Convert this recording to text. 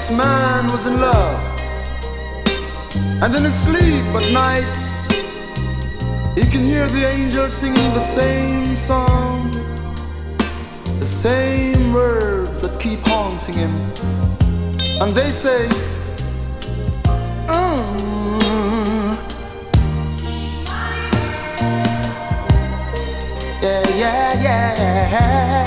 this man was in love, and in his sleep at nights he can hear the angels singing the same song, the same words that keep haunting him. And they say, yeah, yeah, yeah.